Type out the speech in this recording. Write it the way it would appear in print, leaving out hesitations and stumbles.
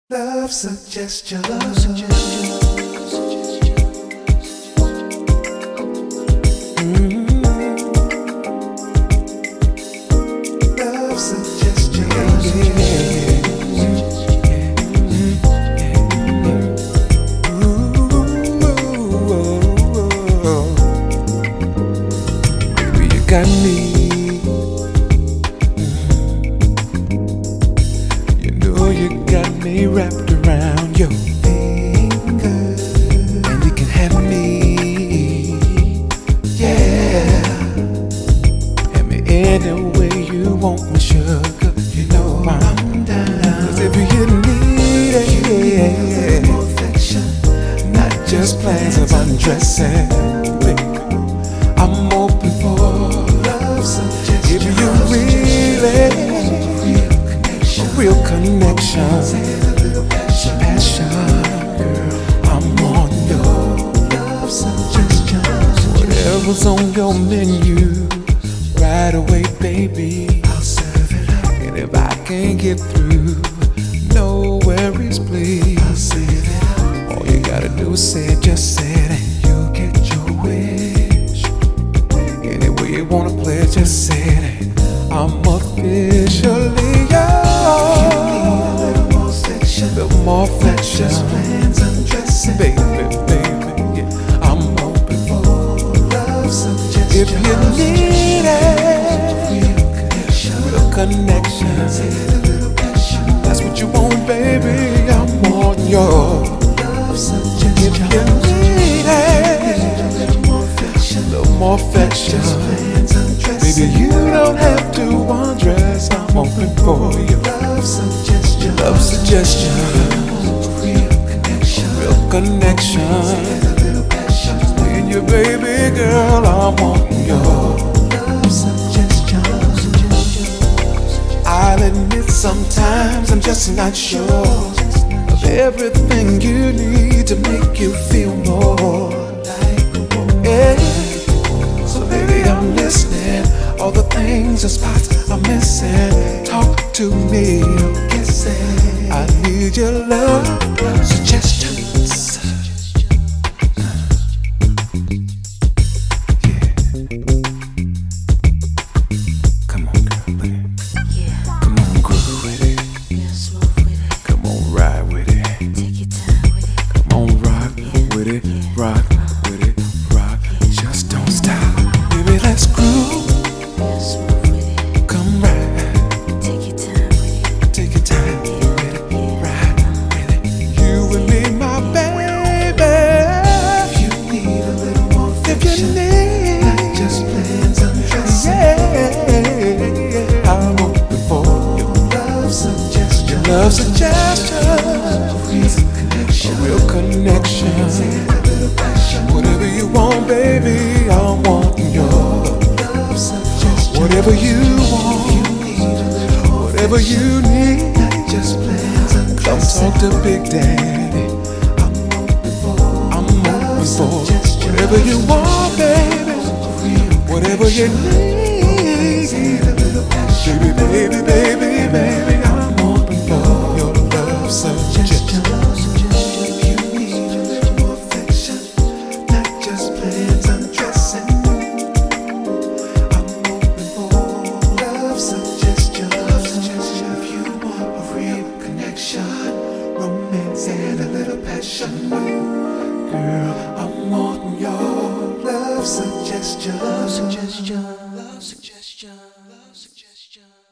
Love suggestion. Love suggestion. Love suggestion. Baby, you got me. You know you got me wrapped around your finger, and you can have me, yeah. Have me any way you want me, sugar. You know I'm down. 'Cause if you need it, not just plans of undressing, baby, I'm open for love suggestion. If you really real connection, passion, girl, I'm on your love suggestion. Whatever's on your menu, right away, baby, I'll serve it up. And if I can't get through, no worries, please, I'll save it up. All you gotta do is say it, just say it, and you'll get your wish. Any way you wanna play it, just say it, and I'm officially yours. More affection, just plans undressing, baby, yeah. I'm open for love suggestion. If you need it, real connection, that's what you want, baby. I'm on your love suggestion. If you need it, a little more affection, baby, you don't have to undress. I'm open for your love suggestion. Love suggestion. Connection, me and your baby girl, I want your love suggestion. I'll admit sometimes I'm just not sure of everything you need to make you feel more like a woman. Yeah. So baby, I'm listening. All the things and spots I'm missing. Talk to me, kissing. I need your love suggestion. Rock with it, rock, just don't stop. Baby, let's groove. Come right. Take your time with it, ride with it. You and me, my baby. If you need a little more affection, not just plans undressing, yeah. I'm open for your love suggestion. Love suggestion, a real connection. Whatever you want, baby, I want your love suggestion. Whatever you want, whatever you need, just plans and come talk to Big Daddy. I'm open for whatever you want, baby, whatever you need. Baby, I'm open for your love suggestion. Romance and a little passion, girl, I'm wanting your love suggestion. Love suggestion. Love suggestion. Love suggestion.